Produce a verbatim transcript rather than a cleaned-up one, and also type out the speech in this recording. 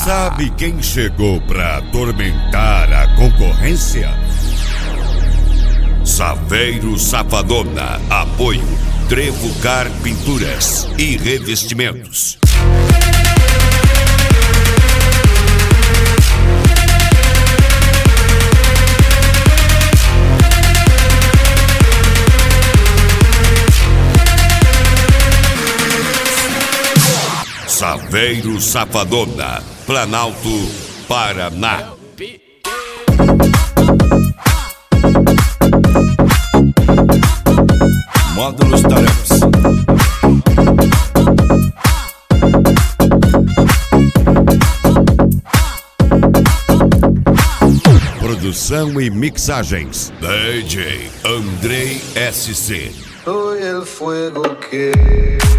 Sabe quem chegou pra atormentar a concorrência? Saveiro Safadona. Apoio Trevocar Pinturas e Revestimentos. Saveiro Safadona, Planalto, Paraná. Módulos Tarefas. Produção e mixagens D J Andrei S C. Soy el fuego que